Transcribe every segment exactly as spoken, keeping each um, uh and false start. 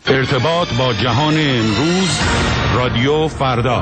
ارتباط با جهان امروز، رادیو فردا.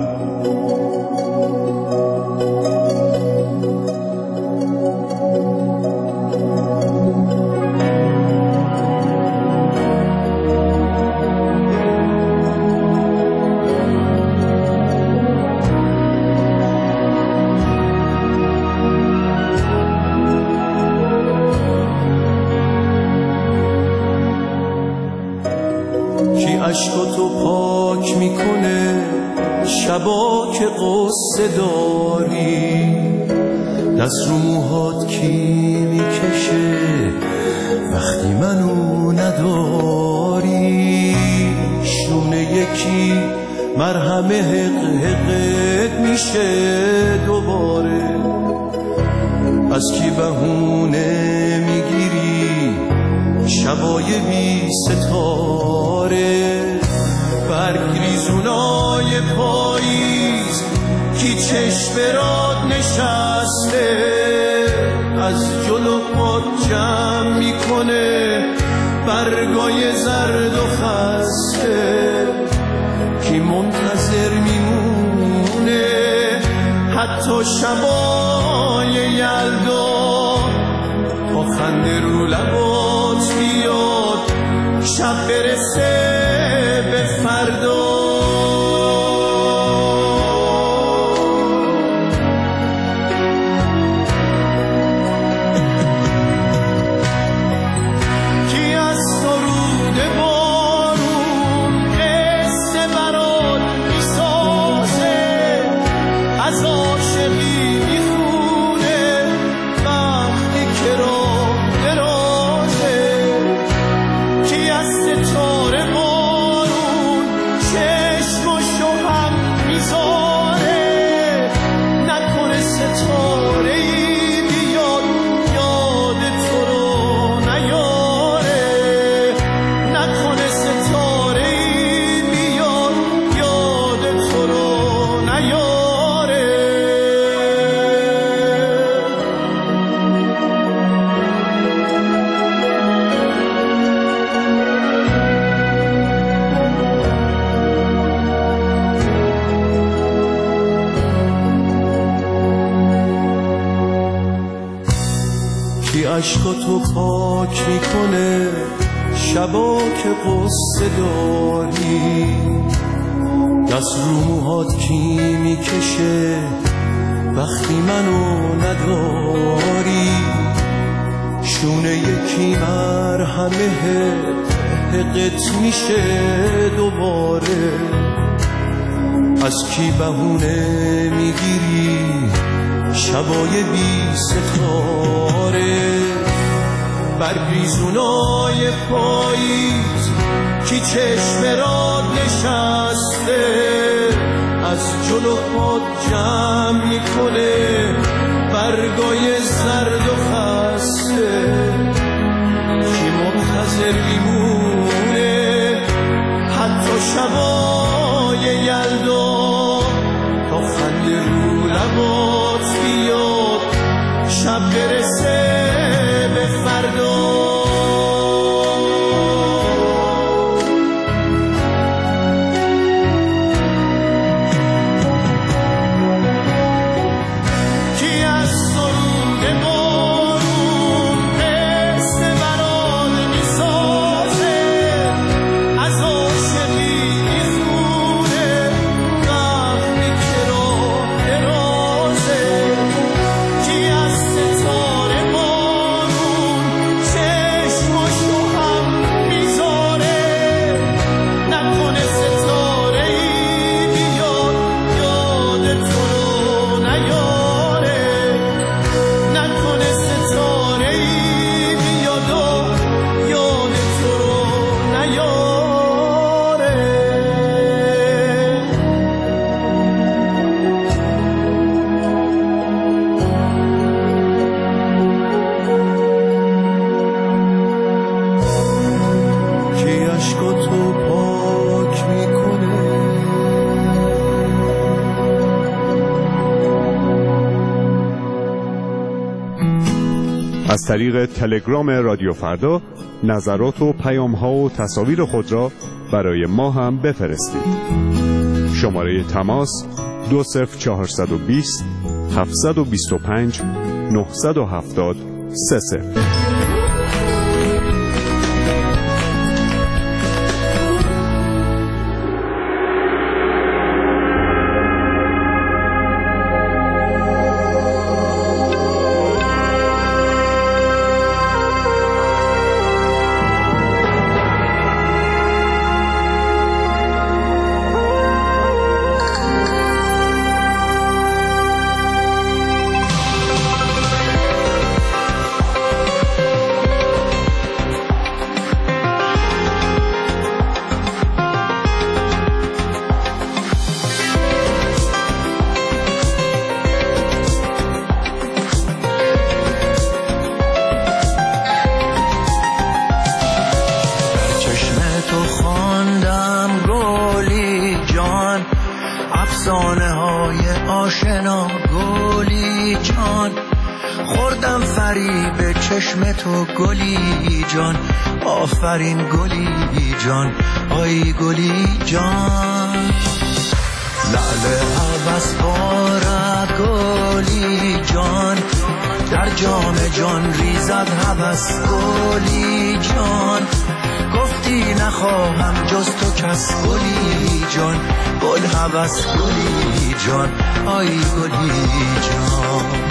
عشقاتو پاک میکنه شبا که قصه داری، دست رو موهات کی میکشه وقتی منو نداری، شونه یکی مرهم حق حقت میشه دوباره، از کی بهونه میگیری شبای بی ستاره، برگ ریزونای پاییز کی چشم راد نشسته، از جلو پات جمع میکنه برگای زرد و خسته، کی منتظر میمونه حتی شبای یلدا تا خنده رو لبات بیاد شب برسه به فردا. کی از سرود بارون قصه برات میسازه، از عاشقی میخونه وقتی که راه درازه، کی از ستاره بارون چشمشو هم میذاره، نکنه ستاره ای بیاد یاد تو رو نیاره، نکنه ستاره ای بیاد یاد تو رو نیاره. کی عشقاتو پاک میکنه شبا که قصه داری، دست رو موهات کی میکشه وقتی منو نداری، شونه یکی مرهمه حقت میشه دوباره، از کی بهونه میگیری شبای بی ستاره، برگریزونای پاییز کی چشم راد نشسته، از جلو پات جمع میکنه برگای زرد و خسته، کی منتظر میمونه حتی شبای یلدا تا خنده رو لبات بیاد شب برسه به فردا. کی از سرود بارون قصه برات میسازه، از عاشقی میخونه وقتی که راه درازه، کی از ستاره بارون چشمشو هم میذاره، نکنه ستاره ای بیاد یاد تو رو نیاره، نکنه ستاره ای بیاد و یاد تو رو نیاره. کی عشقاتو پاک میکنه از طریق تلگرام رادیو فردا نظرات و پیام‌ها و تصاویر خود را برای ما هم بفرستید. شماره تماس دو صفر چهارصد و بیست هفتصد و بیست و پنج نهصد و هفتاد سه صفر. افسانه های آشنا گلی جان، خوردم فریب چشم تو گلی جان، آفرین گلی جان، آی گلی جان. لعل هوس بارد گلی جان، در جام جان ریزد هوس گلی جان. گفتی نخواهم جز تو کس گلی جان، گل هوس گلی جان، آی گلی جان.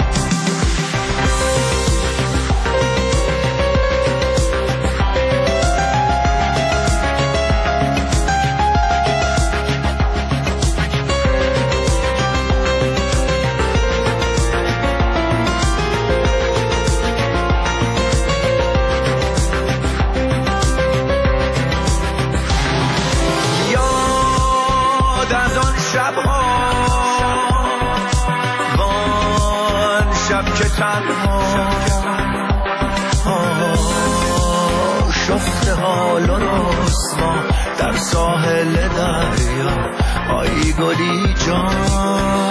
شفته حال و رسوا در ساحل دریا، آی گلی جان.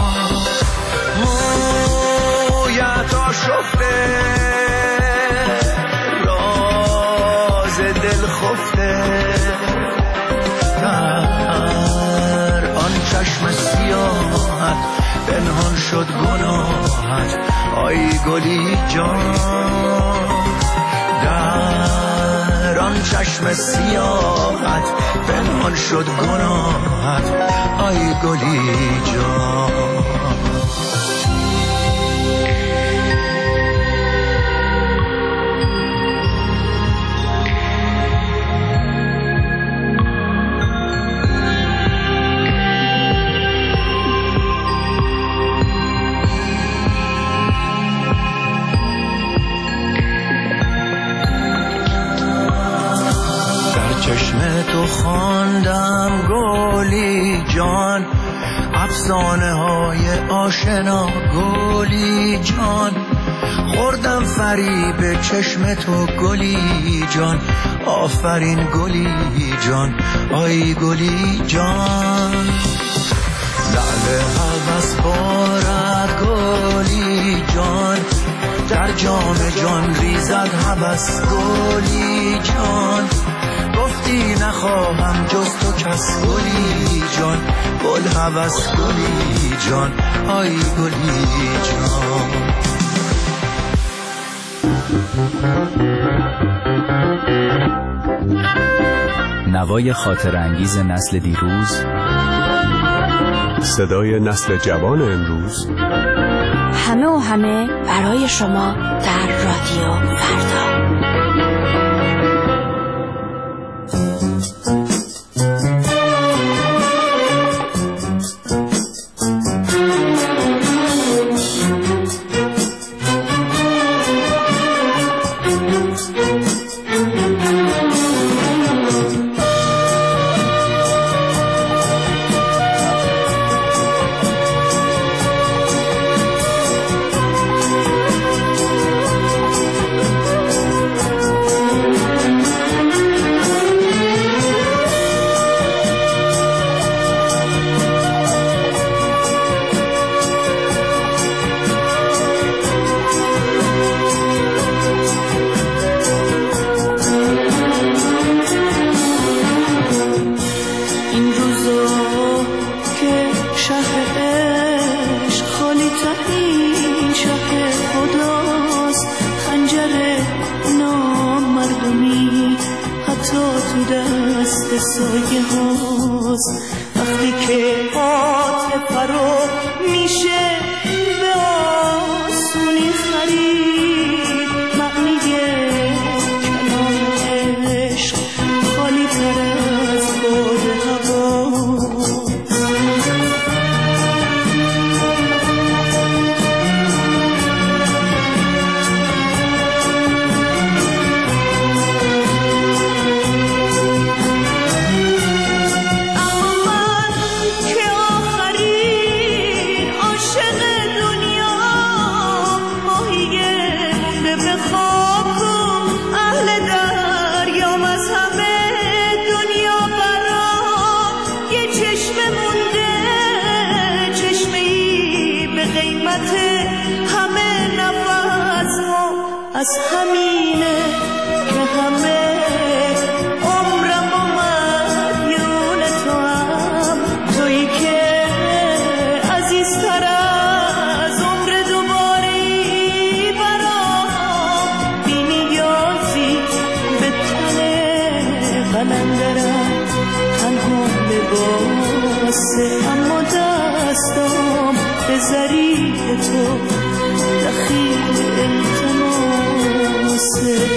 مویت آشفته راز دل خفته، در آن چشم سیاحت پنهان شد گناهت، آی گلی جان. در آن چشم سیاحت پنهان شد گناهت، آی گلی جان. چشم تو خواندم گلی جان، افسانه های آشنا گلی جان. خوردم فریب چشم تو گلی جان، آفرین گلی جان، آی گلی جان. لعل هوس بارد گلی جان، در جام جان ریزد هوس گلی جان. گفتی نخواهم جز تو کس گلی جان، گل هوس گلی جان، آی گلی جان. نوای خاطر انگیز نسل دیروز، صدای نسل جوان امروز، همه و همه برای شما در رادیو فردا. حتی تو دست سایه هاست. وقتی که عاطفه رو میشه به آسونی خرید، معنی کلام عشق خالی تر از باد هوا. از همینه که همه عمرم و مدیون تو هم، تویی که عزیزتر از عمر دوباری برام، بی نیازی به تن قلندرم تنها لباسه، اما دستام به ظریف تو دخیل التماسه.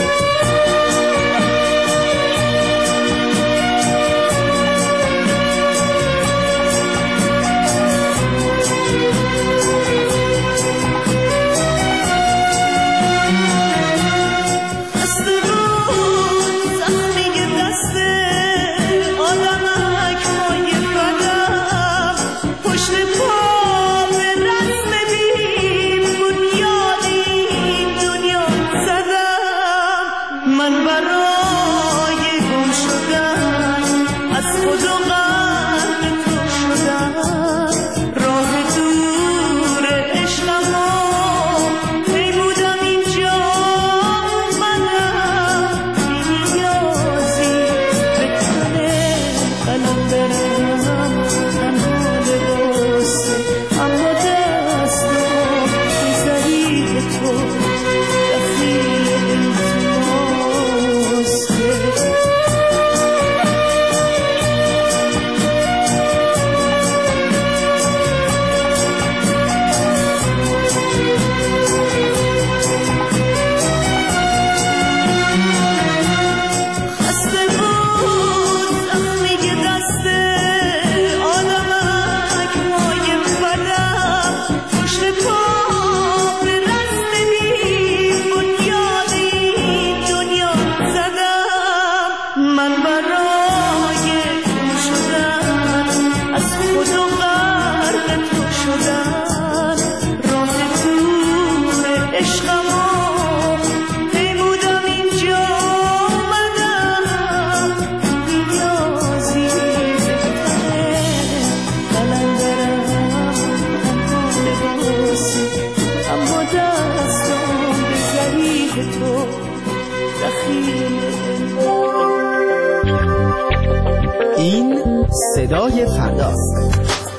این صدای فرداست.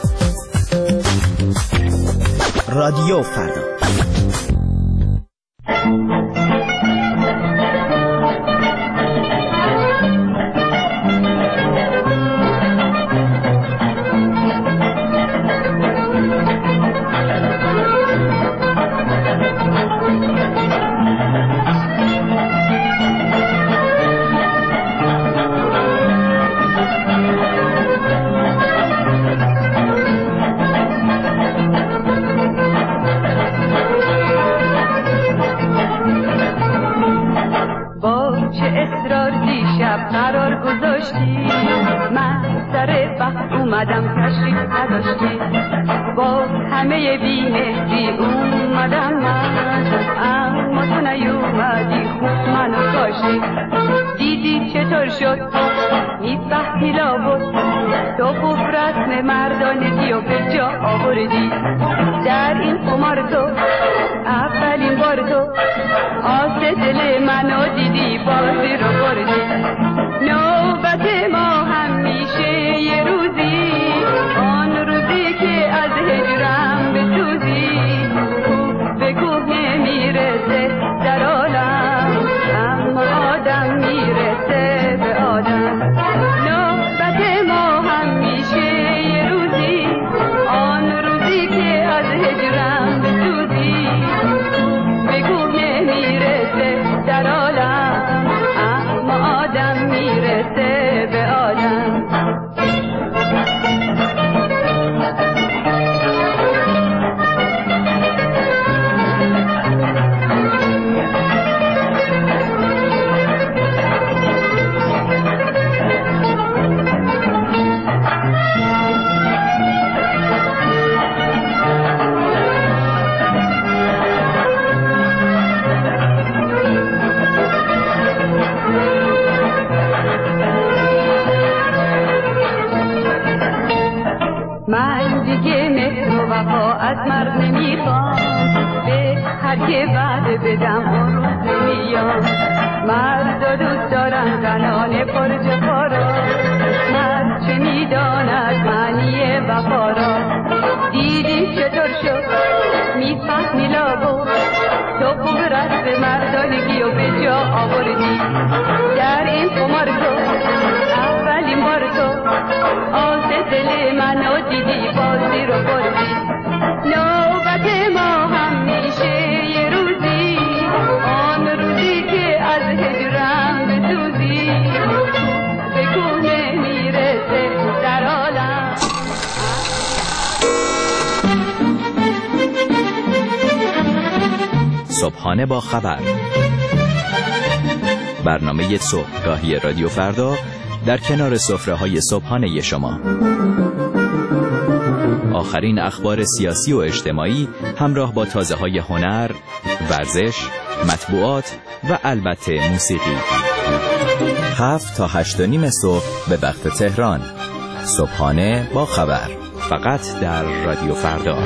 رادیو فردا. در عالم اما آدم میرسه وفا از مرد نمیخوام، به هر که وعده بدم اون روز نمیام. مرد دوست دارم زنان پرج پارا، مرد چه میداند معنی وفا را. دیدی چطور شد میفهمی لابو، تو خوب رسم مردانگی و به جا آوردی. در این قمار تو اولین بار تو آز دل منو دیدی، بازی رو بردی. نوبت ما هم میشه یه روزی، آن روزی که از هجرم بسوزی. بگو نمیرسه در عالم. صبحانه با خبر، برنامه صبحگاهی رادیو فردا در کنار سفره‌های صبحانه شما. آخرین اخبار سیاسی و اجتماعی همراه با تازه‌های هنر، ورزش، مطبوعات و البته موسیقی. هفت تا هشت و نیم صبح به وقت تهران. صبحانه با خبر، فقط در رادیو فردا.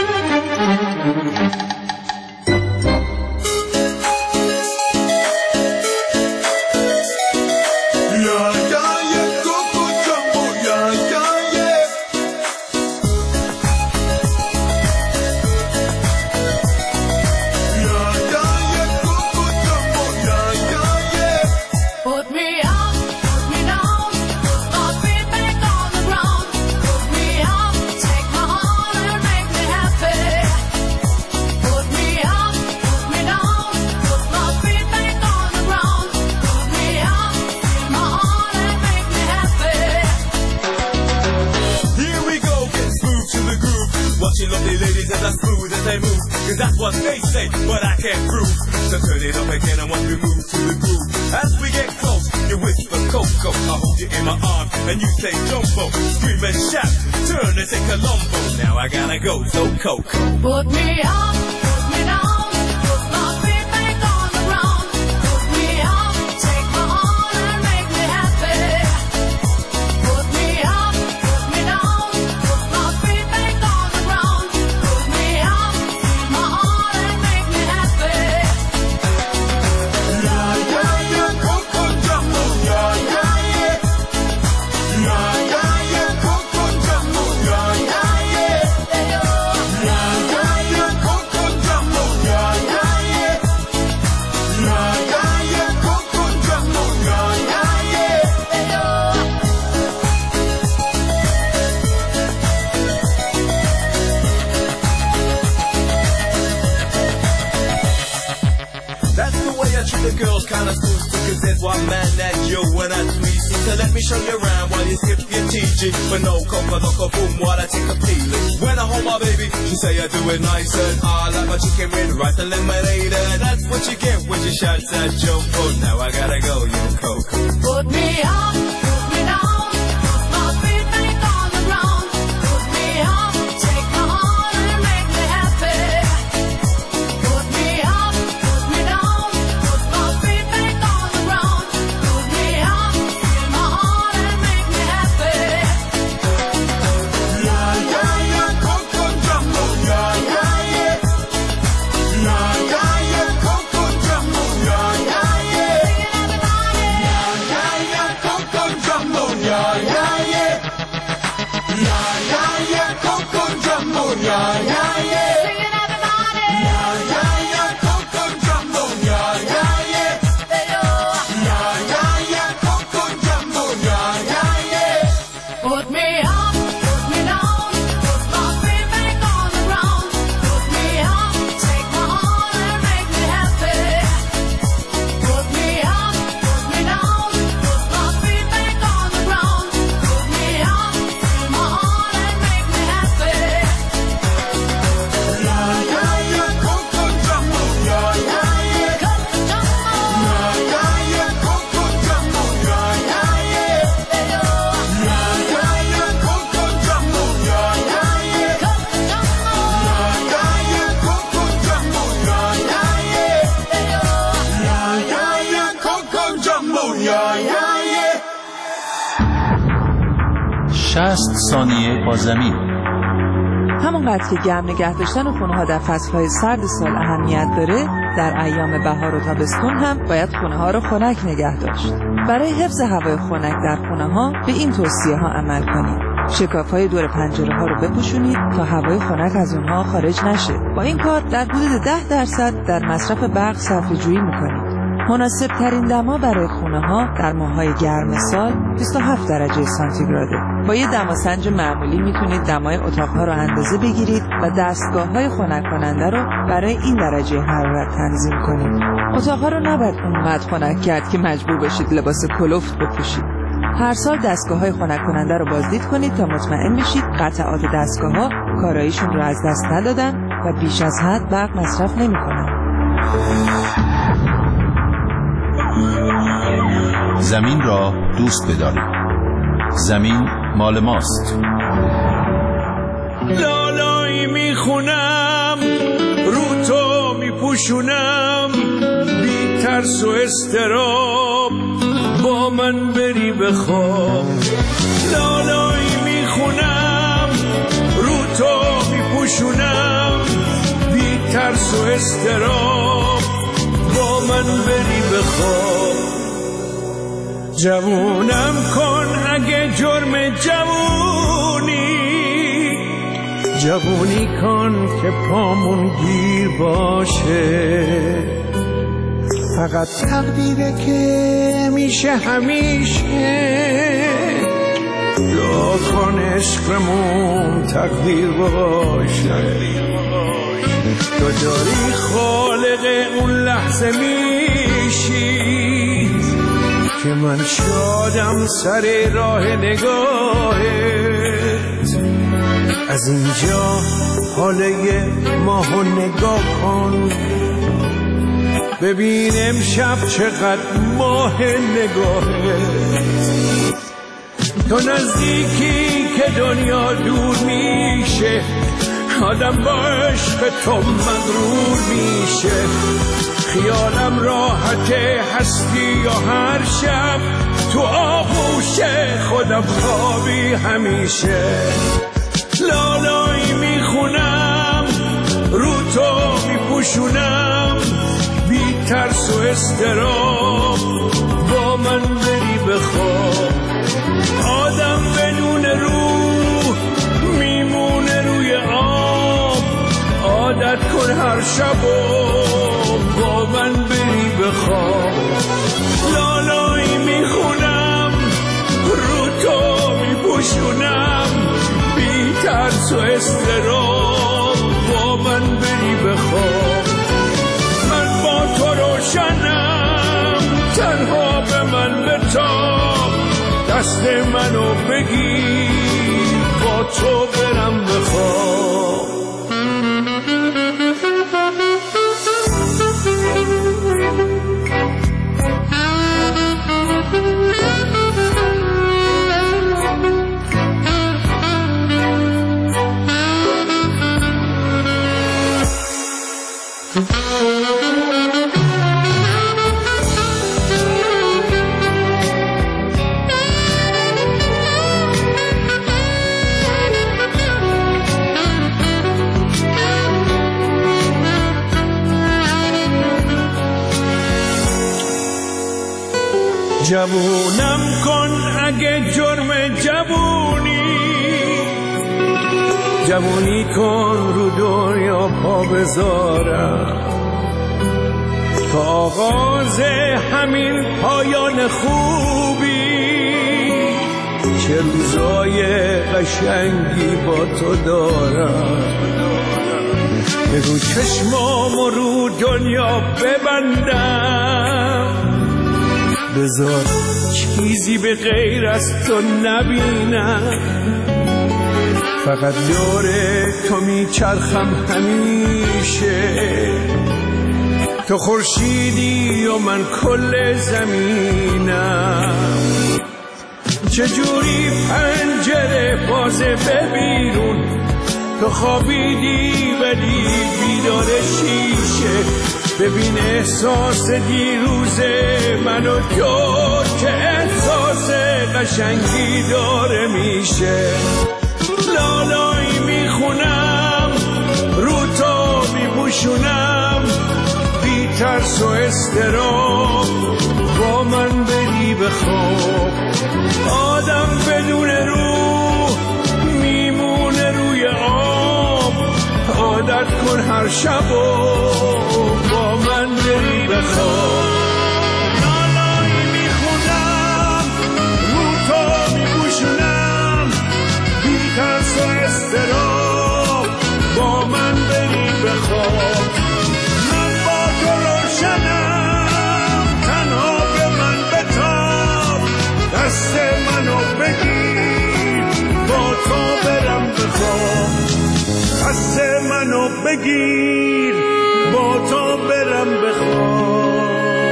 Lovely ladies as I smooth as they move, cause that's what they say, but I can't prove. So turn it up again and watch me move to the groove. As we get close, you whisper Coco, I hold you in my arms and you say Jumbo. Scream and shout, turn and say Columbo. Now I gotta go, so Coco. Put me up, put me down, put my feet back on the ground. Put me up, take my heart and make me happy. Put me up, put me down, put my feet back on the ground. Put me up, feel my heart and make me happy. Yeah, yeah, yeah, Coco Jumbo, yeah, yeah, yeah. Yeah, yeah, yeah, Coco Jumbo, yeah, yeah, yeah. Yeah, yeah, yeah, Coco Jumbo, yeah, yeah, yeah. Yeah, yeah, yeah, Coco Jumbo, yeah, yeah, yeah. That's the way I treat the girls, kinda smooth, cause there's one man that you when I tweet. So let me show you around while you skip your T G. But no coca, loca, boom, while I take a peeling. When I hold my baby, she say I do it nice and I like my chicken with rice and lemonade. And that's what you get when you shout at Jumbo. Now I gotta go, you Coco. Put me up, put me down, put my feet back on the ground. Put me up, take my heart and make me happy. Put me up, put me down, put my feet back on the ground. Put me up, feel my heart and make me happy. Yeah, yeah, yeah, Coco Jumbo, yeah, yeah, yeah. Yeah, yeah, yeah, Coco Jumbo, yeah, yeah, yeah. Yeah, yeah, yeah, Coco Jumbo, yeah, yeah, yeah. Yeah, yeah, yeah, Coco Jumbo, yeah, yeah, yeah. Yeah, yeah, yeah, Coco Jumbo, yeah, yeah, yeah. Yeah, yeah, yeah, Coco Jumbo, yeah, yeah, yeah. Put me up, put me down, put my feet back on the ground. Put me up, take my heart and make me happy. Put me up, put me down, put my feet back on the ground. Put me up, feel my heart and make me happy. Yeah, yeah, yeah, Coco Jumbo, yeah, yeah, yeah. Coco Jumbo, Yeah, yeah, yeah, Coco Jumbo, yeah, yeah, yeah. Yeah, yeah, yeah, Coco Jumbo, yeah, yeah, yeah. Coco Jumbo, Yeah, yeah, yeah, Coco Jumbo, yeah, yeah, yeah. Yeah, yeah, yeah, Coco Jumbo, yeah, yeah, yeah. شصت ثانیه با زمین. همونقدر که گرم نگه داشتن خونه‌ها در فصل‌های سرد سال اهمیت داره، در ایام بهار و تابستون هم باید خونه‌ها رو خنک نگه داشت. برای حفظ هوای خنک در خونه‌ها به این توصیه‌ها عمل کنید. شکاف‌های دور پنجره‌ها رو بپوشونید تا هوای خنک از اونها خارج نشه. با این کار در حدود ده درصد در مصرف برق صرفه‌جویی می‌کنید. مناسب ترین دما برای خونه‌ها در ماه‌های گرم سال بیست و هفت درجه سانتیگراده. با یه دماسنج معمولی میتونید دمای اتاق‌ها رو اندازه بگیرید و دستگاه‌های خنک کننده رو برای این درجه حرارت تنظیم کنید. اتاق‌ها رو نباید اونقدر خنک کرد که مجبور بشید لباس کلفت بپوشید. هر سال دستگاه‌های خنک کننده رو بازدید کنید تا مطمئن بشید قطعات دستگاه‌ها کاراییشون رو از دست ندادن و بیش از حد برق مصرف نمی‌کنن. زمین را دوست بدارید. زمین مال ماست. لالایی میخونم رو تو میپوشونم، بی ترس و استراب با من بری بخواب. لالایی میخونم رو تو میپوشونم، بی ترس و استراب با من بری بخواب. جوونم کن اگه جرم جوونی، جوونی کن که پامون گیر باشه. فقط تقدیره که میشه همیشه، دعا کن عشقمون تقدیر باشه. تو داری خالق اون لحظه میشی که من شادم سر راه نگاهت. از اینجا حاله ماهو نگاه کن، ببین امشب چقدر ماه نگاهت. تو نزدیکی که دنیا دور میشه، آدم با عشق تو مغرور میشه. خیالم راحته هستی یا هر شب تو آغوش خودم خوابی همیشه. لالایی میخونم رو تو میپوشونم، بی ترس و استراب با من بری بخواب. آدم بدون روح میمونه روی آب، عادت کن هر شب و با من بری بخواب. لالایی میخونم رو تو میپوشونم، بی ترس و استراب با من بری بخواب. من با تو روشنم، تنها به من بتاب، دست منو بگیر با تو برم بخواب. جوونم کن اگه جرم جوونی، جوونی کن رو دنیا پا بذارم. تا آغاز همین پایان خوبی، چه روزای قشنگی با تو دارم. بگو چشمامو رو دنیا ببندم، بذار چیزی به غیر از تو نبینم. فقط دور تو میچرخم همیشه، تو خورشیدی و من کل زمینم. چجوری پنجره بازه ببینون، تو خوابیدی ولی بیدار شیشه. ببین احساس دیروز منو تو که احساس قشنگی داره میشه. لالایی میخونم میپوشونم بی ترس و اضطراب، با من بری به خواب. آدم بدون روح میمونه روی آب، عادت کن هر شب و با من بری به خواب. نالایی میخونم رو تو میپوشونم بی ترس و اضطراب، با من بری به خواب. من با تو روشنم تنها به من بتاب، دست منو بگیر با تو برم به خواب. دست منو بگیر با تو برم به خواب.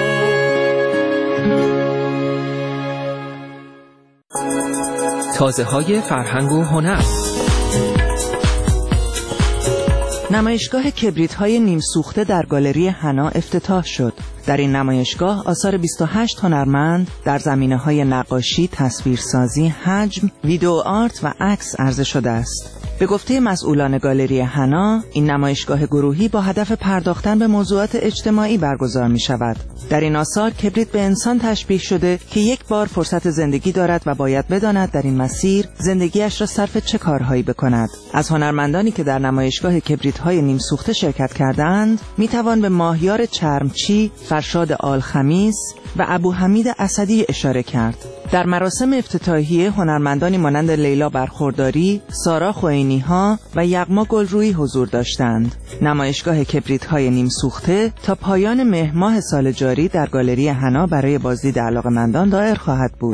تازه های فرهنگ و هنر. نمایشگاه کبریت‌های نیم سوخته در گالری حنا افتتاح شد. در این نمایشگاه آثار بیست و هشت هنرمند در زمینه‌های نقاشی، تصویرسازی، حجم، ویدیو آرت و عکس عرضه شده است. به گفته مسئولان گالری حنا، این نمایشگاه گروهی با هدف پرداختن به موضوعات اجتماعی برگزار می شود. در این آثار کبریت به انسان تشبیه شده که یک بار فرصت زندگی دارد و باید بداند در این مسیر زندگیش را صرف چه کارهایی بکند. از هنرمندانی که در نمایشگاه کبریت‌های نیم سوخته شرکت کردند، می توان به ماهیار چرمچی، فرشاد آلخمیس و ابو حمید اسدی اشاره کرد. در مراسم افتتاحیه هنرمندانی مانند لیلا برخورداری، سارا خوئینی‌ها و یغما گلرویی حضور داشتند. نمایشگاه کبریت‌های نیم سوخته تا پایان مهر ماه سال جاری در گالری حنا برای بازدید علاقه‌مندان دایر خواهد بود.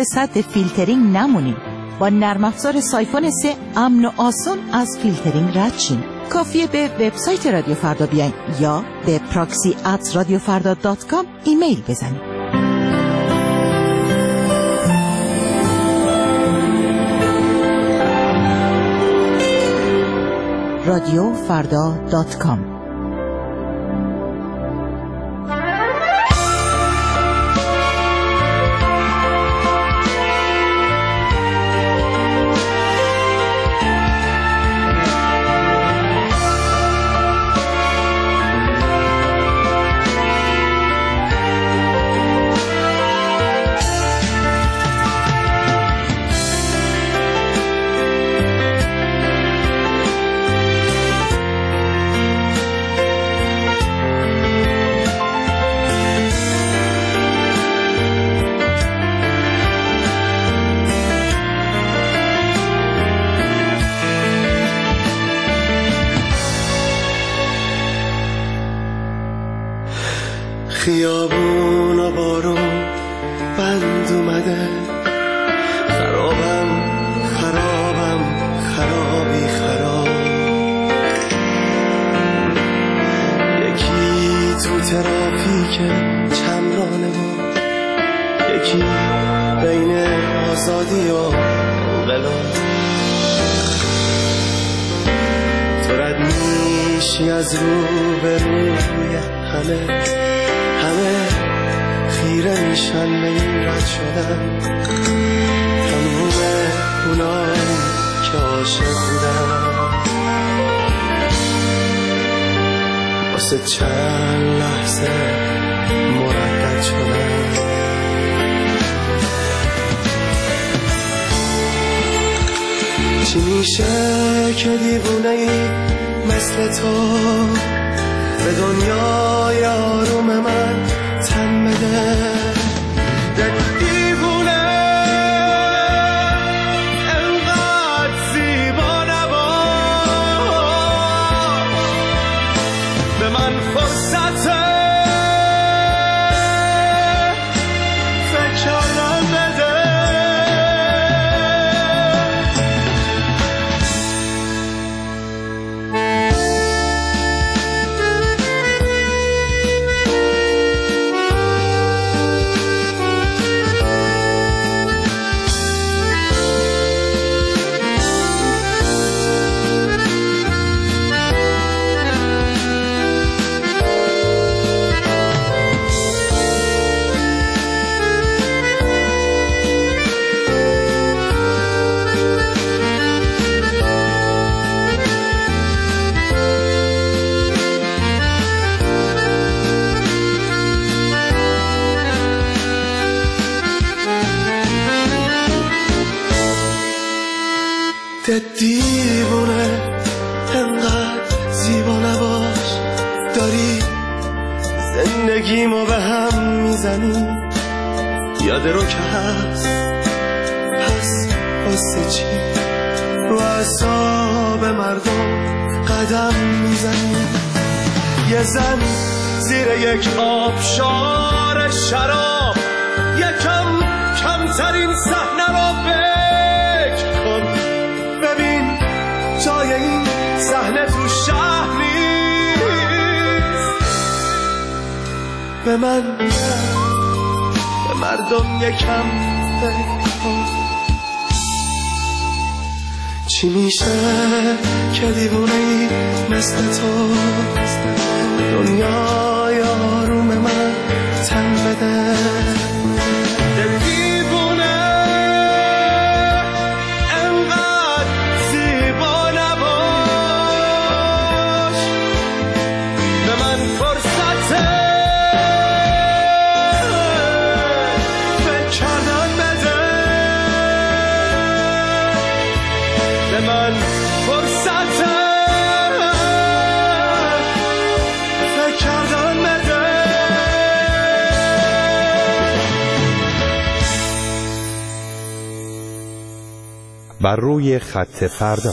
سد فیلترینگ نمونیم. با نرم افزار سایفون سه امن و آسان از فیلترینگ رد شیم. کافیه به وبسایت رادیو فردا بیاین یا به پراکسی ات رادیو فردا دات کام ایمیل بزنید. رادیو فردا دات کام. خیابون و بارون بند اومده، خرابم خرابم خرابی خراب. یکی تو ترافیک چمرانه و یکی بین آزادی و انقلاب. تو رد میشی از رو به روی همه، همه خیره میشن به این رد شدن. تموم اونایی که عاشق بودن واسه چند لحظه مردد شدن. چی میشه که دیوونه ای مثل تو به دنیای آروم من تن بده؟ دیوونه انقدر زیبا نباش، به من فرصت فکر کردن بده. دیوونه انقدر زیبا نباش، داری زندگیمو به هم میزنی. یاد رو که هست پس واسه چی رو اعصاب مردم قدم میزنی؟ یه زن زیر یک آبشار شراب یکم کمترین صحنه رو فکر کن. ببین جای این صحنه تو شهر نیست. به من به مردم یکم فکر کن. چی میشه که دیوونه‌ای مثل تو دنیای آروم من تن بده؟ بر روی خط فردا.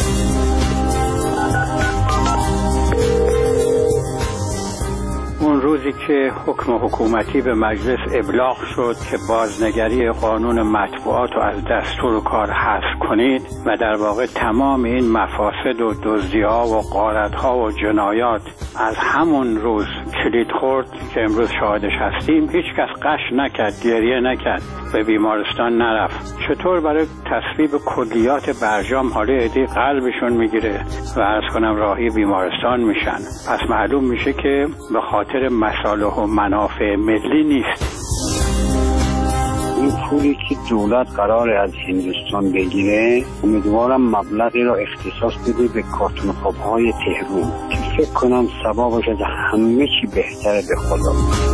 اون روز روزی که حکم حکومتی به مجلس ابلاغ شد که بازنگری قانون مطبوعات رو از دستور کار حذف کنید و در واقع تمام این مفاسد و دزدی‌ها و غارت‌ها و جنایات از همون روز کلید خورد که امروز شاهدش هستیم، هیچ کس قش نکرد، گریه نکرد، به بیمارستان نرفت. چطور برای تصویب کلیات برجام حالا عدی قلبشون میگیره و عرض کنم راهی بیمارستان میشن؟ پس معلوم میشه که به خاطر مصالح و منافع ملی نیست. این پولی که دولت قراره از هندوستان بگیره، امیدوارم مبلغی را اختصاص بده به کارتون خواب‌های تهران که فکر کنم ثوابش از همه چی بهتره به خدا.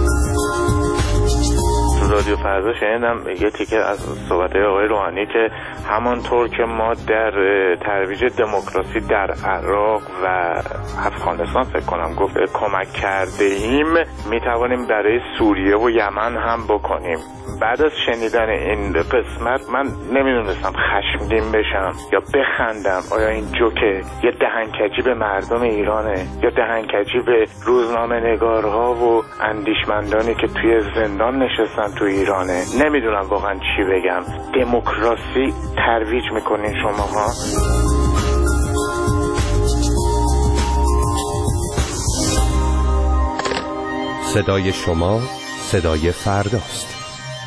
تو رادیو فردا شنیدم یه تیکه از صحبت‌های آقای روحانی که همانطور که ما در ترویج دموکراسی در عراق و افغانستان فکر کنم گفت کمک کرده ایم، میتوانیم برای سوریه و یمن هم بکنیم. بعد از شنیدن این قسمت من نمیدونستم خشمگین بشم یا بخندم. آیا این جوکه یه دهنکجی به مردم ایرانه یا دهنکجی به روزنامه نگارها و اندیشمندانی که توی زندان نشستن تو ایرانه؟ نمیدونم واقعا چی بگم. دموکراسی ترویج میکنین شماها؟ صدای شما صدای فرداست.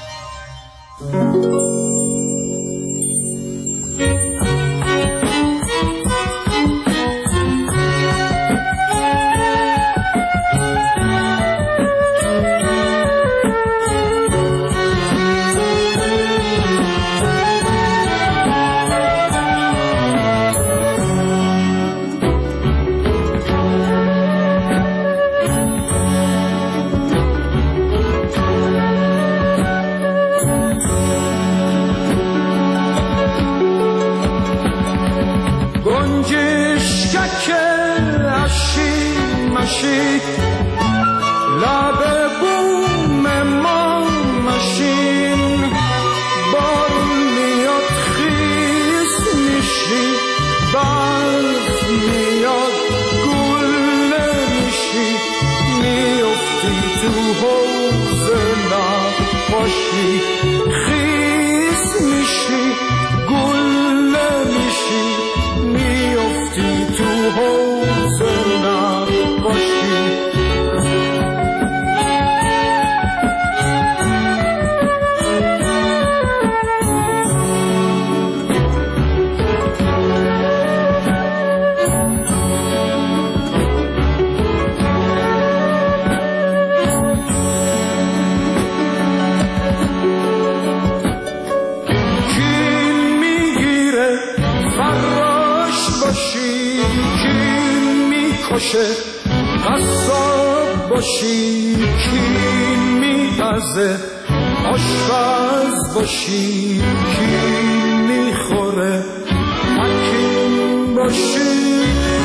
قصاب باشی کین میتازه، آشپز باشی کین میخوره، حکیم باشی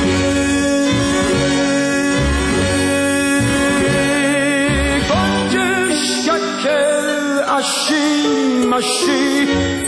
گنجش ککل اشی مشی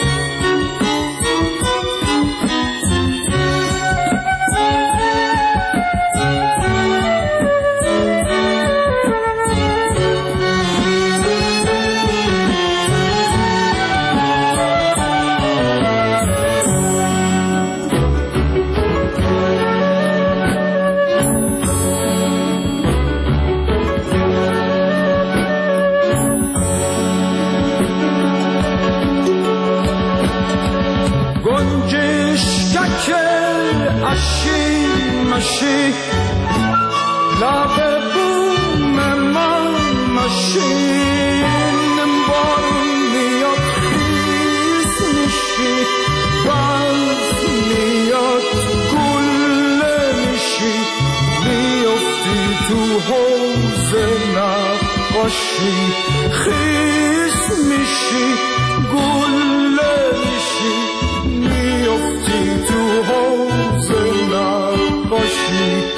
ماشی لب بوم من ماشین بارون میاد خیس میشی، باز میاد گله میشی، میافتی تو حوض نقاشی، خیس میشی گله میشی، میافتی تو حوض نقاشی.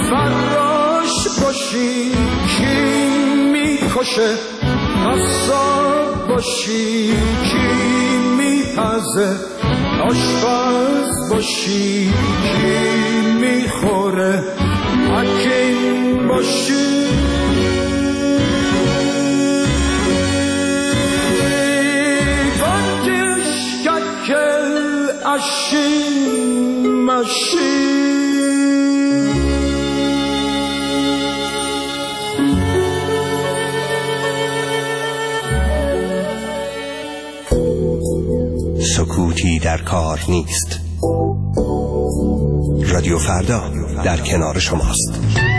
فراش باشی کی میکشه، قصاب باشی کی میپزه، آشپز باشی کی میخوره، حکیم باشی گنجش ککل اشین مشین. سکوتی در کار نیست. رادیو فردا در کنار شماست.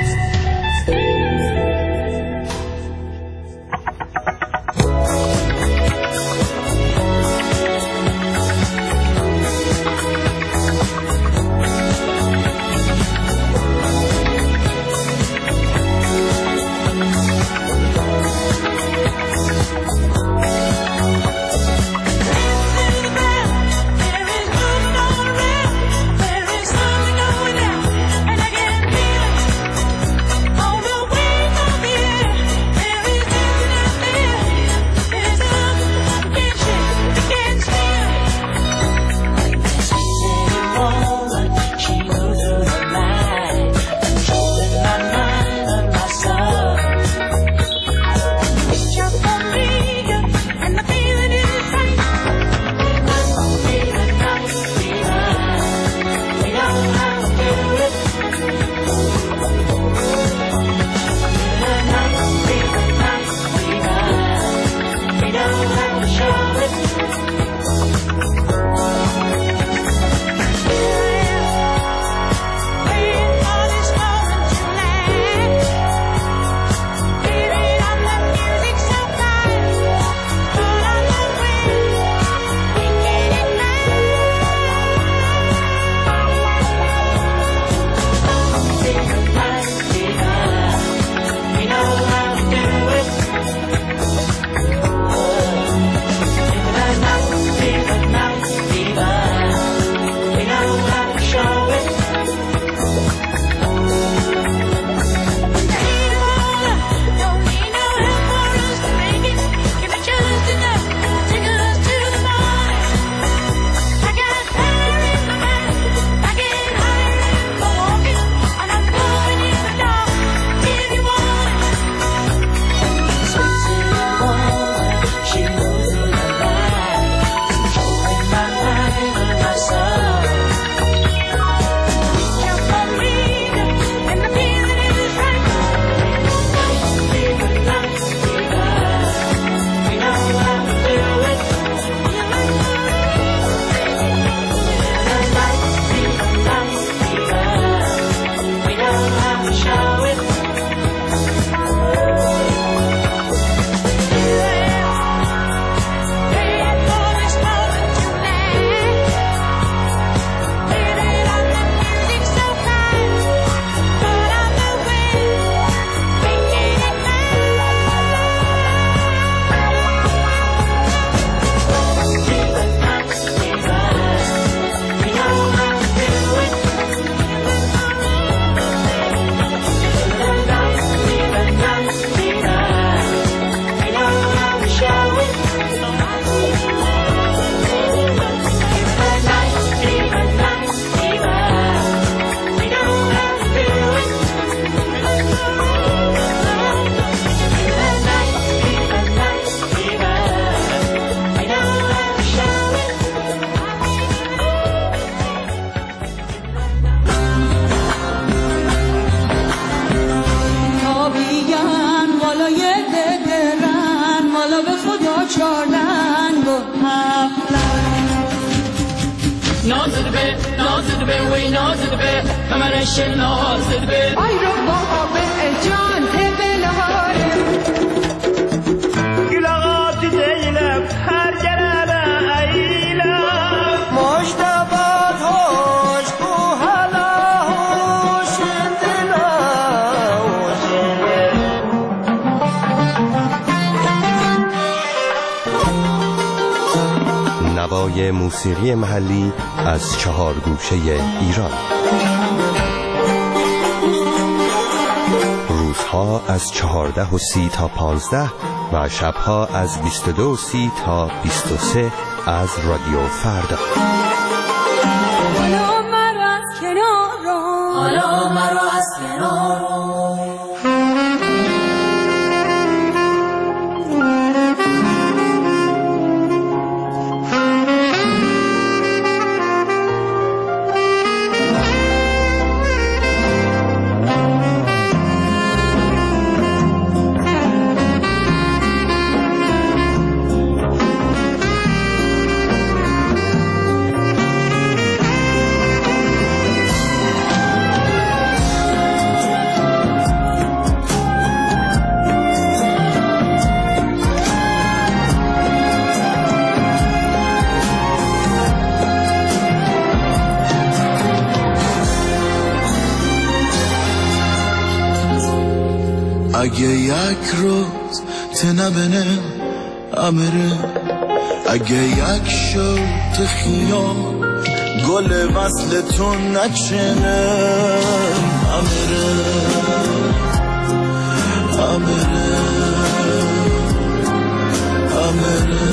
نازد به نازد به وی نازد به کمرش نازد به آی رو بابا به جان تبلهاره گلاغات دیلم هر جرانه ایلم مشتبات هوش کو هلا هوش دلا نوای موسیقی محلی از چهار گوشه ایران. روزها از چهارده و سی تا پانزده و شبها از بیست و دو و سی تا بیست و سه از رادیو فردا. حالا مرا از کنار رو، حالا مرا از کنار رو. اگه یک روز تنبنه امره، اگه یک شوت خیال گل وصل تو نچنه امره امره امره.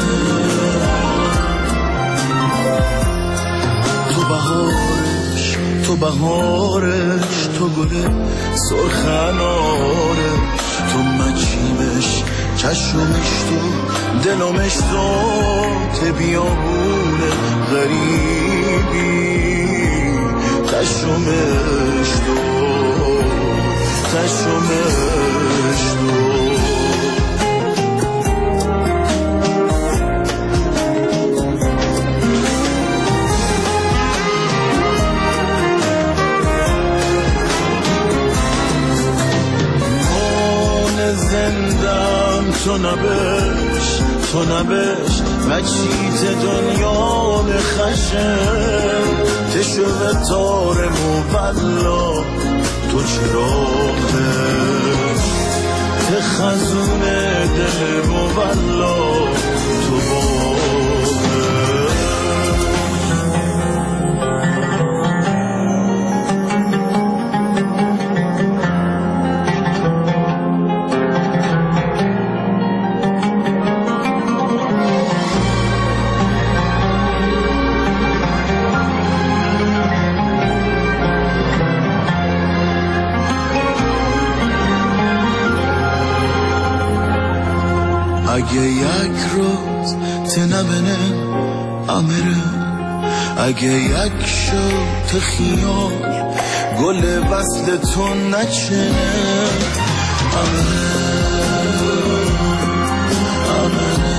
تو بهارش تو بهارش تو گل سرخنارش، تو مچیمش چشمش تو دلمش ذات بیابون غریبی، چشمش تو چشمش تو. زندم تو نبش تو نبش مچیت دنیا بخشم، تشوه تار مولا تو چراغش، تخزون دل مولا تو باغش. اگه یک روز تنبنه امره، اگه یک شوت خیال گل وصل تو نچنه امره امره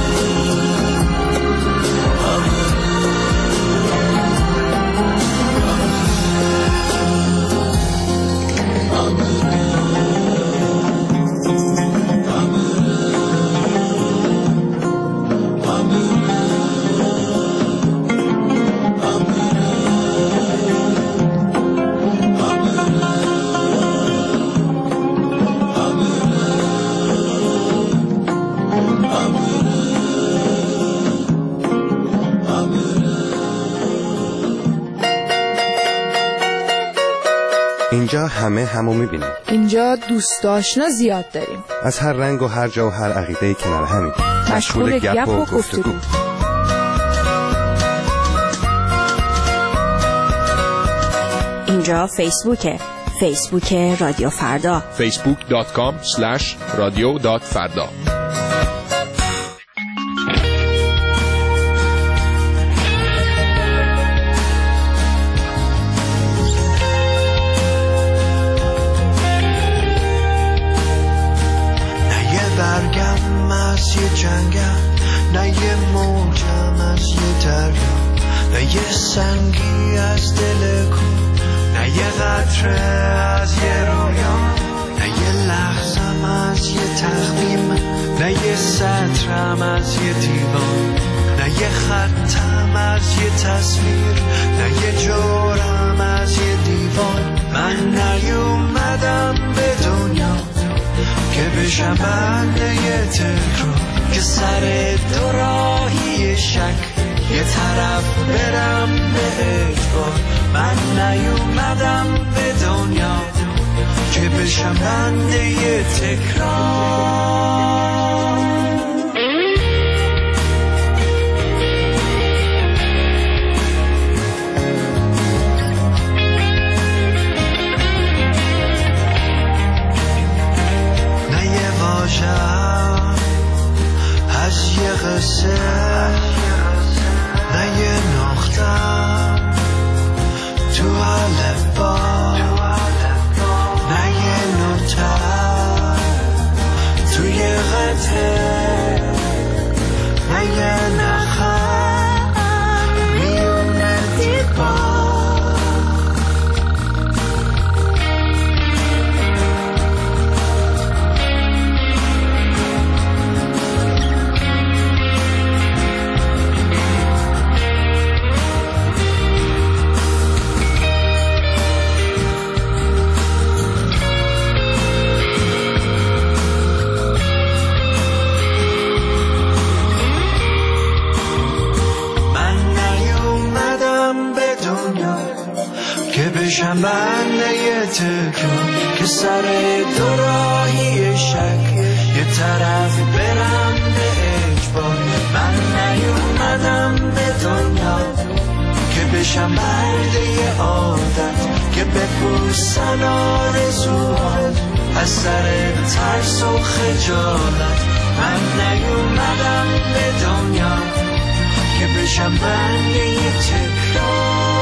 اینجا همه همو میبینیم. اینجا دوست آشنا زیاد داریم. از هر رنگ و هر جا و هر عقیده کنار همین. مشغول گپ و گفتگو. اینجا فیسبوکه. فیسبوک رادیو فردا. فیسبوک دات کام اسلش رادیو دات فردا. نه یه موجم از یه دریا، نه یه سنگی از دل کو، نه یه قطره از یه رویا، نه یه لحظم از یه تخمیم، نه یه سطرم از یه دیوان، نه یه خطم از یه تصویر، نه یه جورم از یه دیوان. من نیومدم به دنیا که بشم بنده یه تکرار، که سر دو راهی شک یه طرف برم به اجبار. من نیومدم به دنیا که بشم بنده تکرار. نه یه واژه‌ام از یه قصه، نه یه نقطه‌ام تو الفبا، نه یه نوتم توی قطعه، نه یه نخم میونه دیوار. بشم بنده تکرار که سر دوراهی شک یه طرف برم به اجبار. من نیومدم به دنیا که بشم بنده عادت که بپوسن آرزوات از سر ترس و خجالت. من نیومدم به دنیا که بشم بنده تکرار.